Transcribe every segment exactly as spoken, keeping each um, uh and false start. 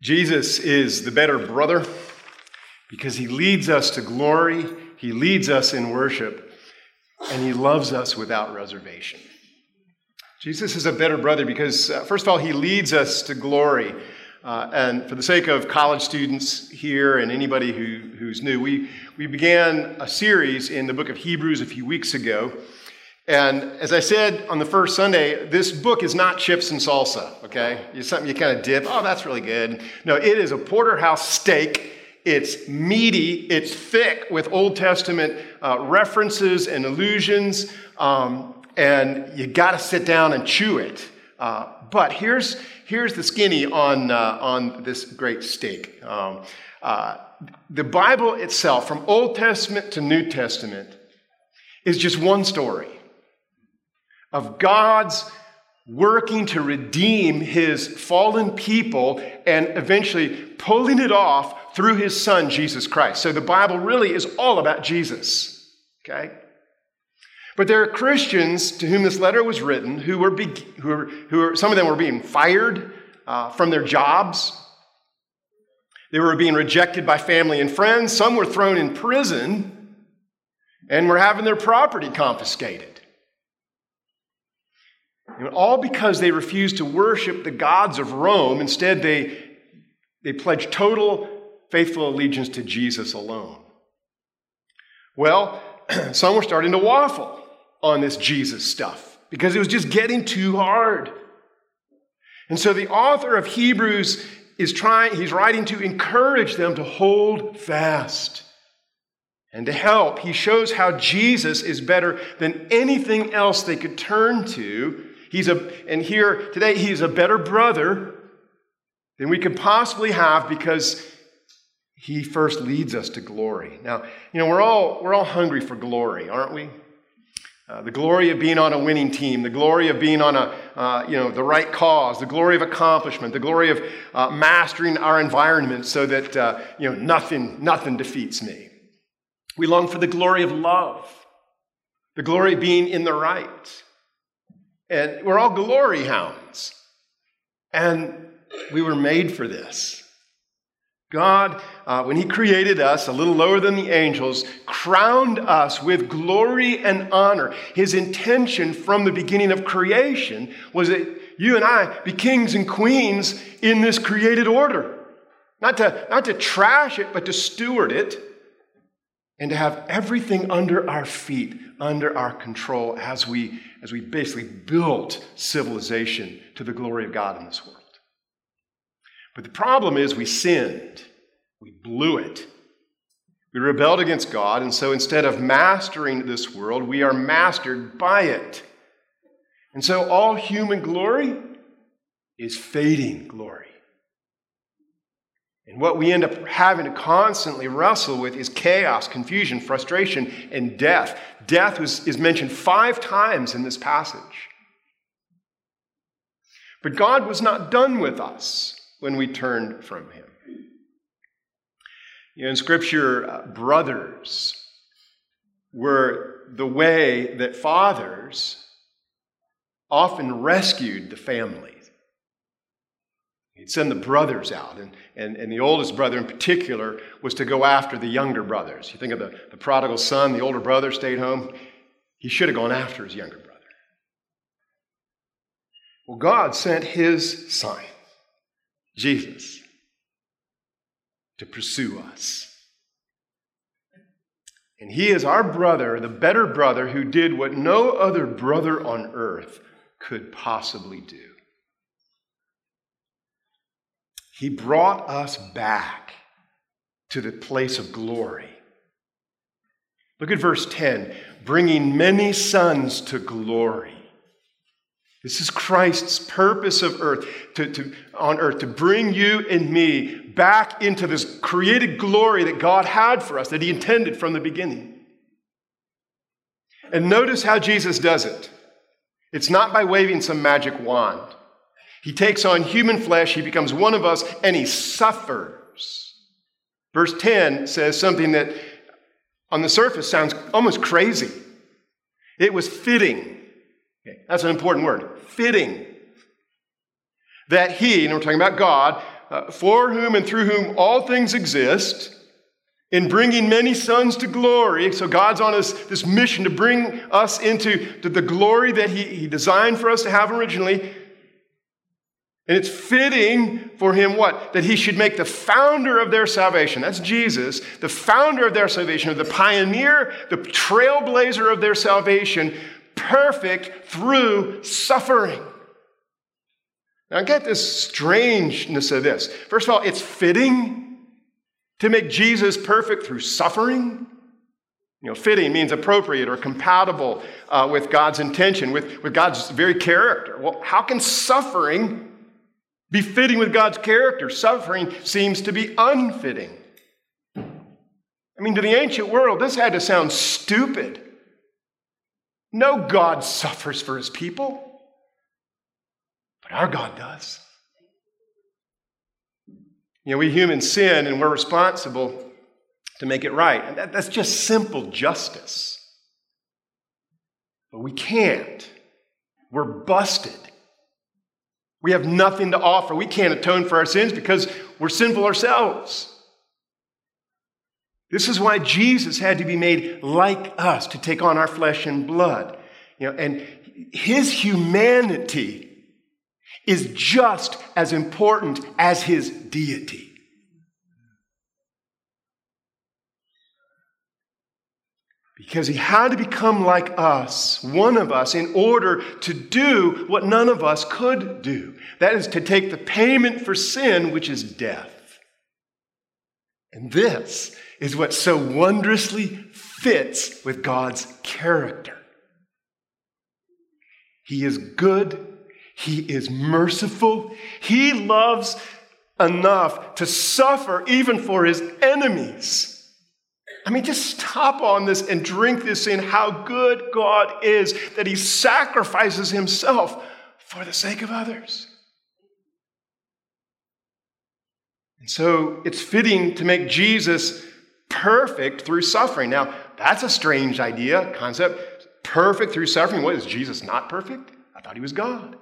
Jesus is the better brother because he leads us to glory, he leads us in worship, and he loves us without reservation. Jesus is a better brother because, uh, first of all, he leads us to glory. Uh, and for the sake of college students here and anybody who, who's new, we, we began a series in the book of Hebrews a few weeks ago. And as I said on the first Sunday, this book is not chips and salsa, okay? It's something you kind of dip. Oh, that's really good. No, it is a porterhouse steak. It's meaty. It's thick with Old Testament uh, references and allusions. Um, and you got to sit down and chew it. Uh, but here's here's the skinny on uh, on this great steak. Um, uh, the Bible itself, from Old Testament to New Testament, is just one story of God's working to redeem his fallen people and eventually pulling it off through his son, Jesus Christ. So the Bible really is all about Jesus, okay? But there are Christians to whom this letter was written who were, be, who were, who were some of them were being fired uh, from their jobs. They were being rejected by family and friends. Some were thrown in prison and were having their property confiscated. You know, all because they refused to worship the gods of Rome. Instead, they, they pledged total faithful allegiance to Jesus alone. Well, some were starting to waffle on this Jesus stuff because it was just getting too hard. And so the author of Hebrews is trying, he's writing to encourage them to hold fast and to help. He shows how Jesus is better than anything else they could turn to. He's a, and here today, he's a better brother than we could possibly have because he first leads us to glory. Now, you know, we're all we're all hungry for glory, aren't we? Uh, the glory of being on a winning team, the glory of being on a uh, you know the right cause, the glory of accomplishment, the glory of uh, mastering our environment so that uh, you know nothing nothing defeats me. We long for the glory of love, the glory of being in the right. And we're all glory hounds. And we were made for this. God, uh, when he created us, a little lower than the angels, crowned us with glory and honor. His intention from the beginning of creation was that you and I be kings and queens in this created order. Not to, not to trash it, but to steward it. And to have everything under our feet, under our control as we, as we basically built civilization to the glory of God in this world. But the problem is we sinned. We blew it. We rebelled against God, and so instead of mastering this world, we are mastered by it. And so all human glory is fading glory. And what we end up having to constantly wrestle with is chaos, confusion, frustration, and death. Death was, is mentioned five times in this passage. But God was not done with us when we turned from him. You know, in Scripture, uh, brothers were the way that fathers often rescued the family. He'd send the brothers out, and, and, and the oldest brother in particular was to go after the younger brothers. You think of the, the prodigal son, the older brother stayed home. He should have gone after his younger brother. Well, God sent his son, Jesus, to pursue us. And he is our brother, the better brother, who did what no other brother on earth could possibly do. He brought us back to the place of glory. Look at verse ten. Bringing many sons to glory. This is Christ's purpose of earth, to, to, on earth, to bring you and me back into this created glory that God had for us, that he intended from the beginning. And notice how Jesus does it. It's not by waving some magic wand. He takes on human flesh, he becomes one of us, and he suffers. Verse ten says something that on the surface sounds almost crazy. It was fitting. Okay, that's an important word. Fitting. That he, and we're talking about God, uh, for whom and through whom all things exist, in bringing many sons to glory. So God's on this, this mission to bring us into to the glory that he, he designed for us to have originally. And it's fitting for him what? That he should make the founder of their salvation, that's Jesus, the founder of their salvation, the pioneer, the trailblazer of their salvation, perfect through suffering. Now get this strangeness of this. First of all, it's fitting to make Jesus perfect through suffering. You know, fitting means appropriate or compatible uh, with God's intention, with, with God's very character. Well, how can suffering be fitting with God's character? Suffering seems to be unfitting. I mean, to the ancient world, this had to sound stupid. No God suffers for his people, but our God does. You know, we humans sin and we're responsible to make it right. And that, that's just simple justice. But we can't. We're busted. We have nothing to offer. We can't atone for our sins because we're sinful ourselves. This is why Jesus had to be made like us to take on our flesh and blood. You know, and his humanity is just as important as his deity. Because he had to become like us, one of us, in order to do what none of us could do. That is to take the payment for sin, which is death. And this is what so wondrously fits with God's character. He is good. He is merciful. He loves enough to suffer even for his enemies. I mean, just stop on this and drink this in, how good God is, that he sacrifices himself for the sake of others. And so it's fitting to make Jesus perfect through suffering. Now, that's a strange idea, concept. Perfect through suffering. What, is Jesus not perfect? I thought he was God.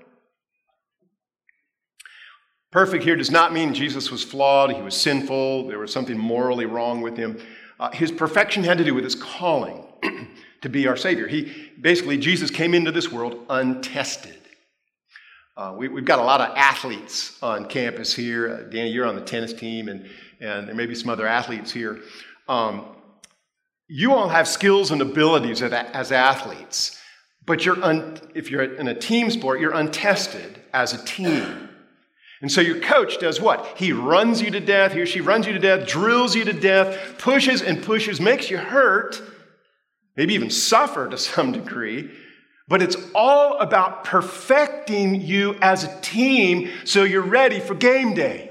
Perfect here does not mean Jesus was flawed, he was sinful, there was something morally wrong with him. Uh, his perfection had to do with his calling to be our Savior. He basically, Jesus came into this world untested. Uh, we, we've got a lot of athletes on campus here. Uh, Danny, you're on the tennis team, and, and there may be some other athletes here. Um, you all have skills and abilities as, as athletes, but you're un, if you're in a team sport, you're untested as a team. And so your coach does what? He runs you to death, he or she runs you to death, drills you to death, pushes and pushes, makes you hurt, maybe even suffer to some degree. But it's all about perfecting you as a team so you're ready for game day.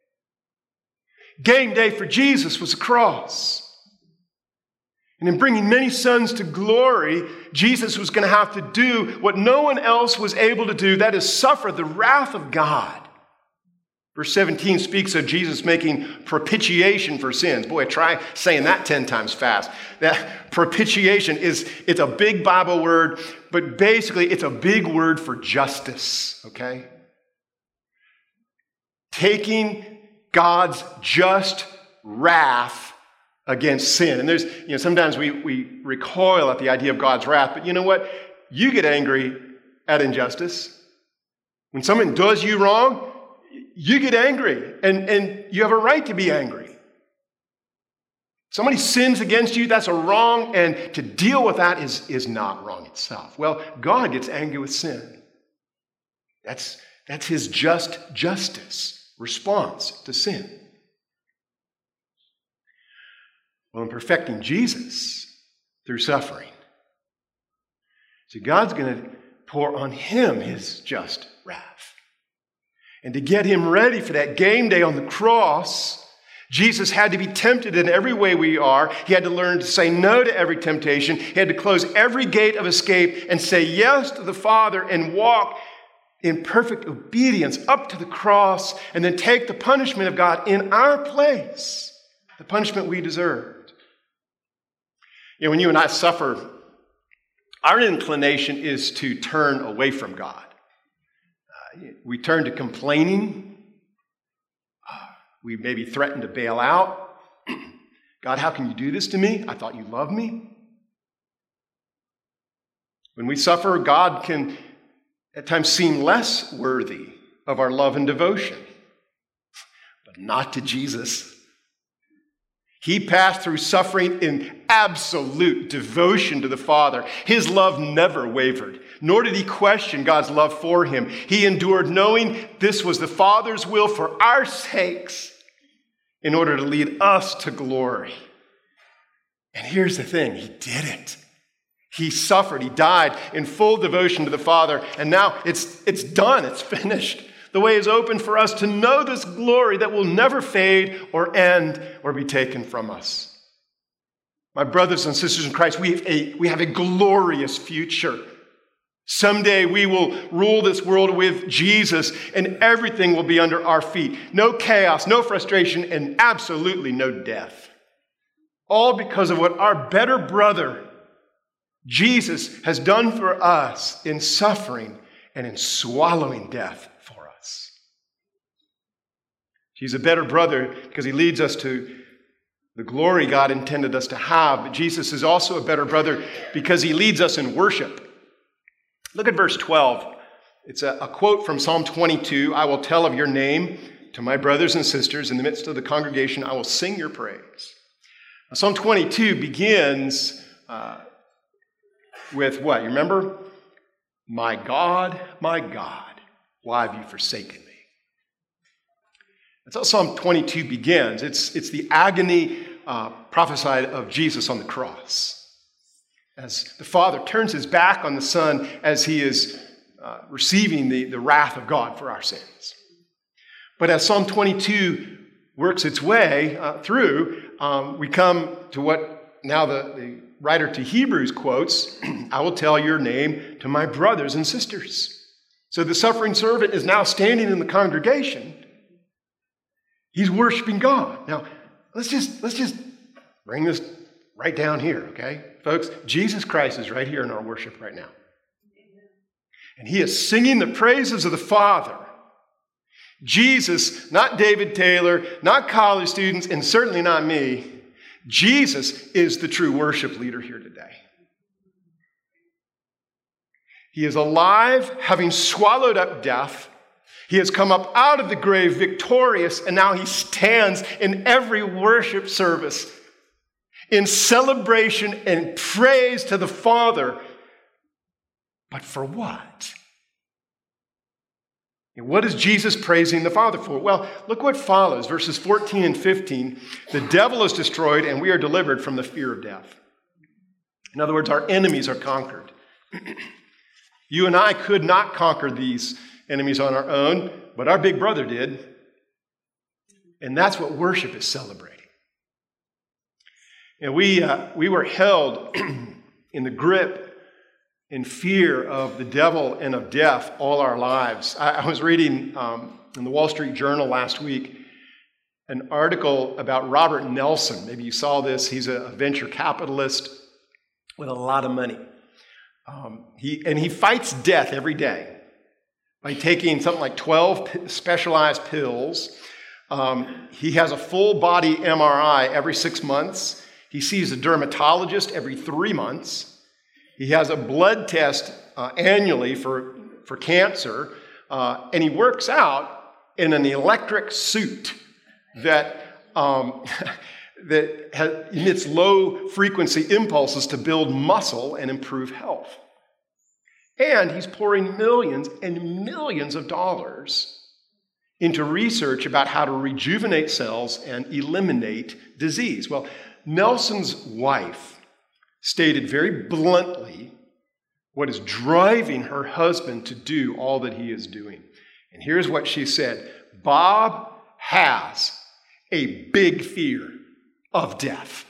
Game day for Jesus was the cross. And in bringing many sons to glory, Jesus was going to have to do what no one else was able to do, that is suffer the wrath of God. Verse seventeen speaks of Jesus making propitiation for sins. Boy, try saying that ten times fast. That propitiation is, it's a big Bible word, but basically it's a big word for justice, okay? Taking God's just wrath against sin. And there's, you know, sometimes we, we recoil at the idea of God's wrath, but you know what? You get angry at injustice. When someone does you wrong, you get angry, and, and you have a right to be angry. Somebody sins against you, that's a wrong, and to deal with that is, is not wrong itself. Well, God gets angry with sin. That's, that's his just justice response to sin. Well, in perfecting Jesus through suffering, so God's going to pour on him his just wrath. And to get him ready for that game day on the cross, Jesus had to be tempted in every way we are. He had to learn to say no to every temptation. He had to close every gate of escape and say yes to the Father and walk in perfect obedience up to the cross and then take the punishment of God in our place, the punishment we deserved. You know, when you and I suffer, our inclination is to turn away from God. We turn to complaining. we maybe threaten to bail out. God, how can you do this to me? I thought you loved me. When we suffer, God can at times seem less worthy of our love and devotion, but not to Jesus. He passed through suffering in absolute devotion to the Father. His love never wavered, nor did he question God's love for him. He endured knowing this was the Father's will for our sakes in order to lead us to glory. And here's the thing, he did it. He suffered, he died in full devotion to the Father, and now it's, it's done, it's finished. The way is open for us to know this glory that will never fade or end or be taken from us. My brothers and sisters in Christ, we have a, we have a glorious future. Someday we will rule this world with Jesus, and everything will be under our feet. No chaos, no frustration, and absolutely no death. All because of what our better brother, Jesus, has done for us in suffering and in swallowing death for us. He's a better brother because he leads us to the glory God intended us to have. But Jesus is also a better brother because he leads us in worship. Look at verse twelve. It's a, a quote from Psalm twenty-two. I will tell of your name to my brothers and sisters. In the midst of the congregation, I will sing your praise. Now, Psalm twenty-two begins uh, with what? You remember? My God, my God, why have you forsaken me? That's how Psalm twenty-two begins. It's, it's the agony uh, prophesied of Jesus on the cross. As the Father turns his back on the Son as he is uh, receiving the, the wrath of God for our sins. But as Psalm twenty-two works its way uh, through, um, we come to what now the, the writer to Hebrews quotes, I will tell your name to my brothers and sisters. So the suffering servant is now standing in the congregation. He's worshiping God. Now, let's just, let's just bring this right down here, okay? Folks, Jesus Christ is right here in our worship right now. And he is singing the praises of the Father. Jesus, not David Taylor, not college students, and certainly not me. Jesus is the true worship leader here today. He is alive, having swallowed up death. He has come up out of the grave victorious, and now he stands in every worship service in celebration and praise to the Father. But for what? And what is Jesus praising the Father for? Well, look what follows. Verses fourteen and fifteen. The devil is destroyed and we are delivered from the fear of death. In other words, our enemies are conquered. You and I could not conquer these enemies on our own, but our big brother did. And that's what worship is celebrating. And we, uh, we were held in the grip in fear of the devil and of death all our lives. I, I was reading um, in the Wall Street Journal last week an article about Robert Nelson. Maybe you saw this. He's a venture capitalist with a lot of money. Um, he and he fights death every day by taking something like twelve specialized pills. Um, he has a full body M R I every six months. He sees a dermatologist every three months. He has a blood test uh, annually for, for cancer, uh, and he works out in an electric suit that, um, that has, emits low-frequency impulses to build muscle and improve health. And he's pouring millions and millions of dollars into research about how to rejuvenate cells and eliminate disease. Well, Nelson's wife stated very bluntly what is driving her husband to do all that he is doing. And here's what she said. Bob has a big fear of death.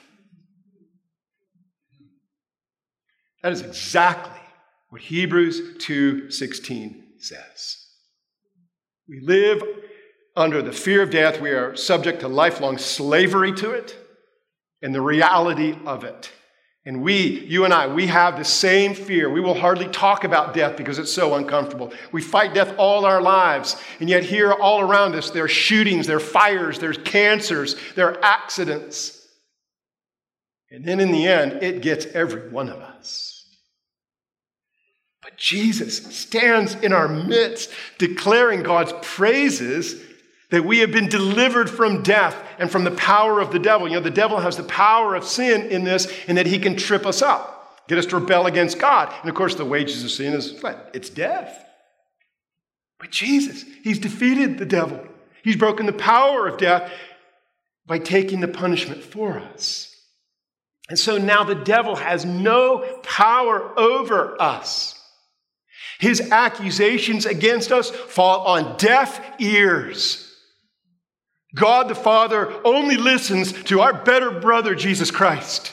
That is exactly what Hebrews two sixteen says. We live under the fear of death. We are subject to lifelong slavery to it and the reality of it. And we, you and I, we have the same fear. We will hardly talk about death because it's so uncomfortable. We fight death all our lives. And yet here all around us, there are shootings, there are fires, there's cancers, there are accidents. And then in the end, it gets every one of us. But Jesus stands in our midst, declaring God's praises that we have been delivered from death and from the power of the devil. You know, the devil has the power of sin in this, and that he can trip us up, get us to rebel against God. And of course, the wages of sin is what? It's death. But Jesus, he's defeated the devil. He's broken the power of death by taking the punishment for us. And so now the devil has no power over us. His accusations against us fall on deaf ears. God the Father only listens to our better brother, Jesus Christ,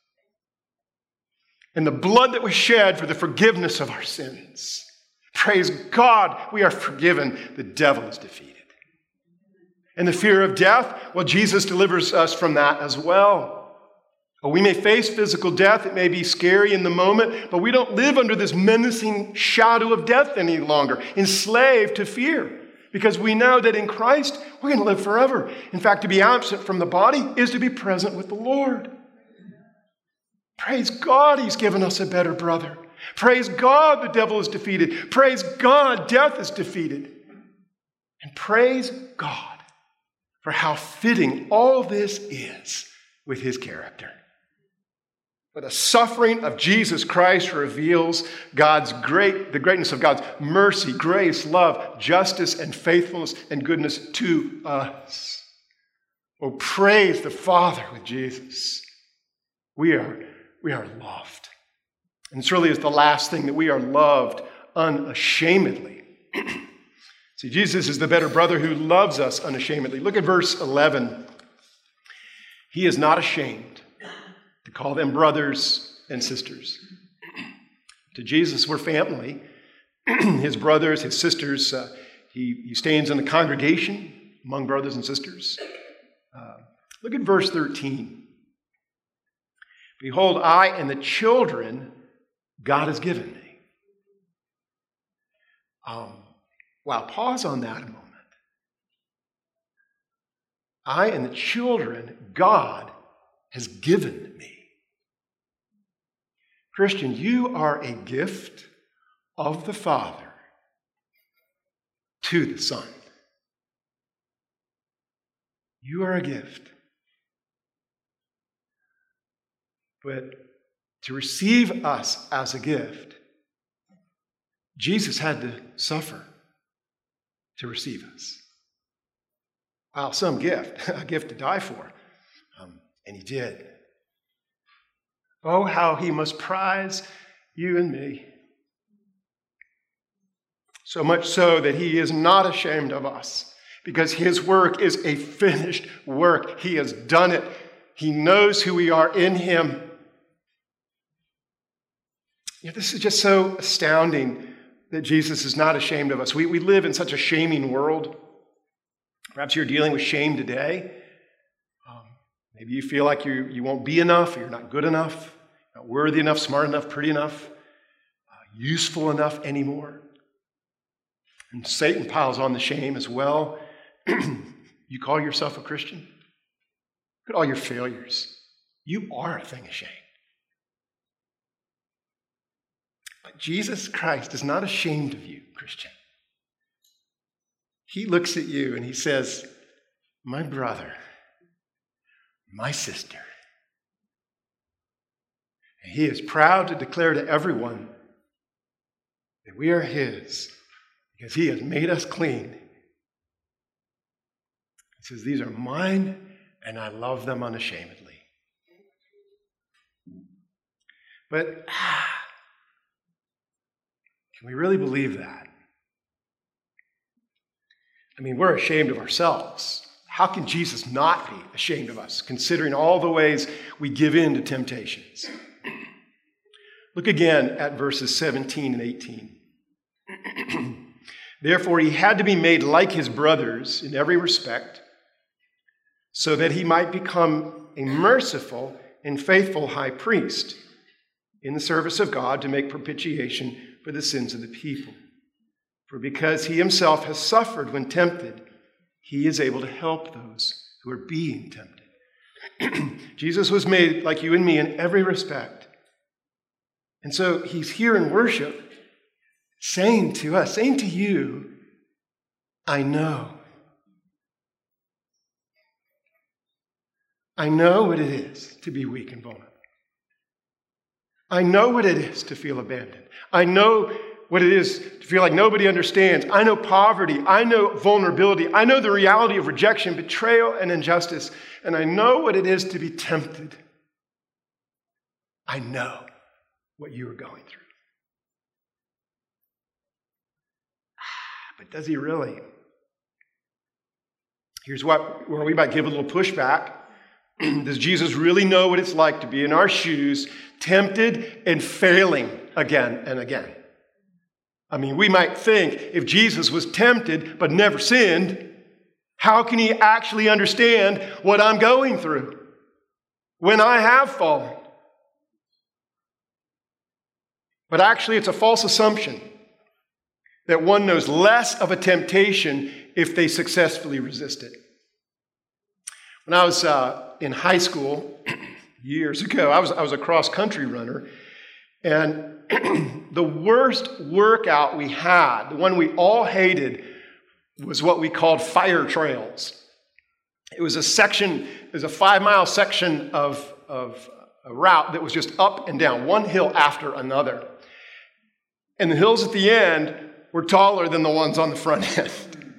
and the blood that was shed for the forgiveness of our sins. Praise God, we are forgiven. The devil is defeated. And the fear of death, well, Jesus delivers us from that as well. Well, we may face physical death. It may be scary in the moment, but we don't live under this menacing shadow of death any longer, enslaved to fear. Because we know that in Christ, we're going to live forever. In fact, to be absent from the body is to be present with the Lord. Praise God, he's given us a better brother. Praise God, the devil is defeated. Praise God, death is defeated. And praise God for how fitting all this is with his character. For the suffering of Jesus Christ reveals God's great, the greatness of God's mercy, grace, love, justice, and faithfulness and goodness to us. Oh, praise the Father with Jesus. We are, we are loved. And this really is the last thing, that we are loved unashamedly. See, Jesus is the better brother who loves us unashamedly. Look at verse eleven. He is not ashamed to call them brothers and sisters. To Jesus, we're family. His brothers, his sisters, uh, he, he stands in the congregation among brothers and sisters. Uh, look at verse thirteen. Behold, I and the children God has given me. Um, wow, pause on that a moment. I and the children God has given me. Christian, you are a gift of the Father to the Son. You are a gift. But to receive us as a gift, Jesus had to suffer to receive us. Wow, some gift, a gift to die for. Um, and he did. Oh, how he must prize you and me. So much so that he is not ashamed of us, because his work is a finished work. He has done it. He knows who we are in him. Yeah, this is just so astounding that Jesus is not ashamed of us. We, we live in such a shaming world. Perhaps you're dealing with shame today. Um, maybe you feel like you, you won't be enough, or you're not good enough, not worthy enough, smart enough, pretty enough, uh, useful enough anymore. And Satan piles on the shame as well. You call yourself a Christian? Look at all your failures. You are a thing of shame. But Jesus Christ is not ashamed of you, Christian. He looks at you and he says, my brother, my sister. And he is proud to declare to everyone that we are his, because he has made us clean. He says, these are mine, and I love them unashamedly. But ah, can we really believe that? I mean, we're ashamed of ourselves. How can Jesus not be ashamed of us, considering all the ways we give in to temptations? Look again at verses seventeen and eighteen. Therefore, he had to be made like his brothers in every respect, so that he might become a merciful and faithful high priest in the service of God to make propitiation for the sins of the people. For because he himself has suffered when tempted, he is able to help those who are being tempted. Jesus was made like you and me in every respect. And so he's here in worship saying to us, saying to you, I know. I know what it is to be weak and vulnerable. I know what it is to feel abandoned. I know what it is to feel like nobody understands. I know poverty. I know vulnerability. I know the reality of rejection, betrayal, and injustice. And I know what it is to be tempted. I know what you are going through. But does he really? Here's what, where we might give a little pushback. Does Jesus really know what it's like to be in our shoes, tempted and failing again and again? I mean, we might think if Jesus was tempted but never sinned, how can he actually understand what I'm going through when I have fallen? But actually, it's a false assumption that one knows less of a temptation if they successfully resist it. When I was uh, in high school years ago, I was, I was a cross-country runner, and the worst workout we had, the one we all hated, was what we called fire trails. It was a section, it was a five-mile section of, of a route that was just up and down, one hill after another. And the hills at the end were taller than the ones on the front end.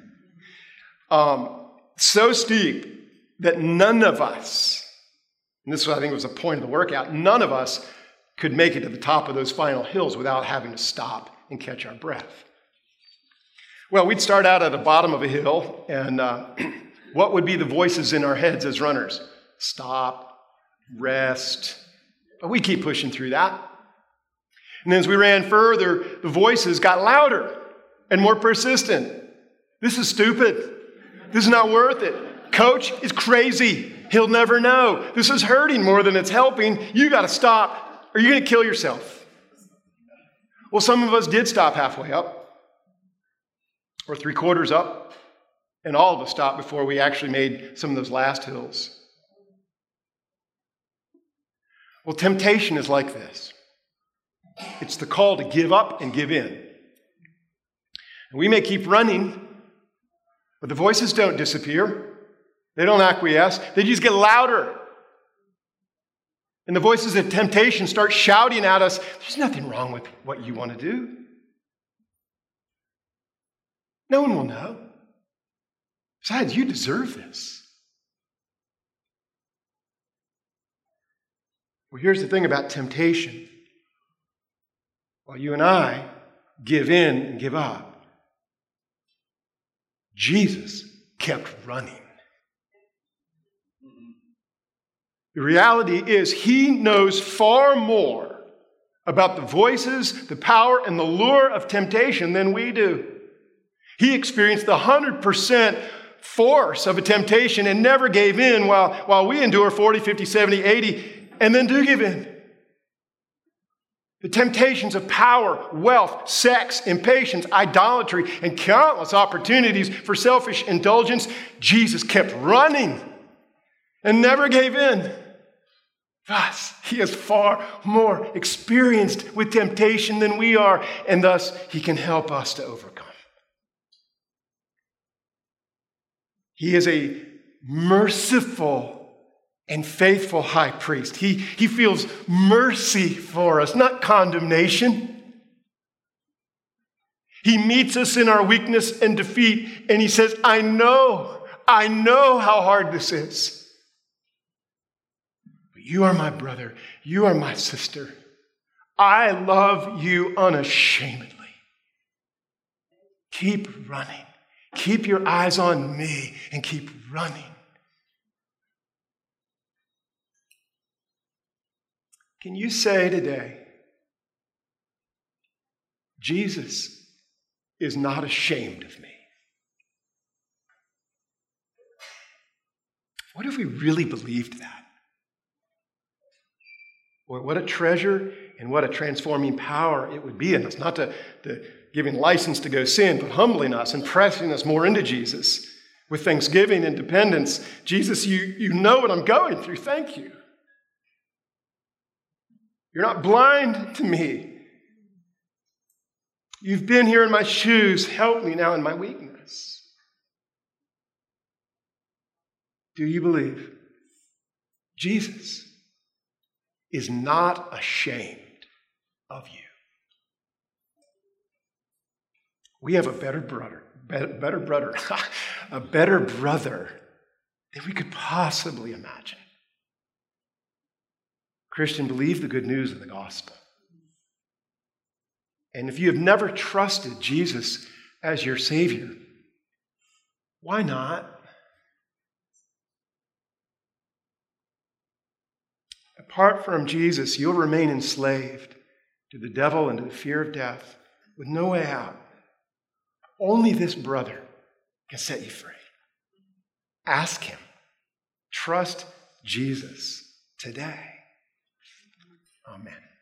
um, so steep that none of us, and this was, I think was the point of the workout, none of us could make it to the top of those final hills without having to stop and catch our breath. Well, we'd start out at the bottom of a hill, and uh, what would be the voices in our heads as runners? Stop, rest. But we keep pushing through that. And then as we ran further, the voices got louder and more persistent. This is stupid. This is not worth it. Coach is crazy. He'll never know. This is hurting more than it's helping. You got to stop or you're going to kill yourself. Well, some of us did stop halfway up or three quarters up, and all of us stopped before we actually made some of those last hills. Well, temptation is like this. It's the call to give up and give in. And we may keep running, but the voices don't disappear. They don't acquiesce. They just get louder. And the voices of temptation start shouting at us, there's nothing wrong with what you want to do. No one will know. Besides, you deserve this. Well, here's the thing about temptation. While you and I give in and give up, Jesus kept running. The reality is he knows far more about the voices, the power, and the lure of temptation than we do. He experienced the one hundred percent force of a temptation and never gave in while, while we endure forty, fifty, seventy, eighty, and then do give in. The temptations of power, wealth, sex, impatience, idolatry, and countless opportunities for selfish indulgence, Jesus kept running and never gave in. Thus, he is far more experienced with temptation than we are, and thus he can help us to overcome. He is a merciful and faithful high priest. He, he feels mercy for us, not condemnation. He meets us in our weakness and defeat, and he says, I know, I know how hard this is. But you are my brother. You are my sister. I love you unashamedly. Keep running. Keep your eyes on me and keep running. Can you say today, Jesus is not ashamed of me? What if we really believed that? Boy, what a treasure and what a transforming power it would be in us. Not to, to giving license to go sin, but humbling us and pressing us more into Jesus with thanksgiving and dependence. Jesus, you, you know what I'm going through. Thank you. You're not blind to me. You've been here in my shoes. Help me now in my weakness. Do you believe? Jesus is not ashamed of you. We have a better brother, better brother, a better brother than we could possibly imagine. Christian, believe the good news of the gospel. And if you have never trusted Jesus as your Savior, why not? Apart from Jesus, you'll remain enslaved to the devil and to the fear of death with no way out. Only this brother can set you free. Ask him. Trust Jesus today. Amen.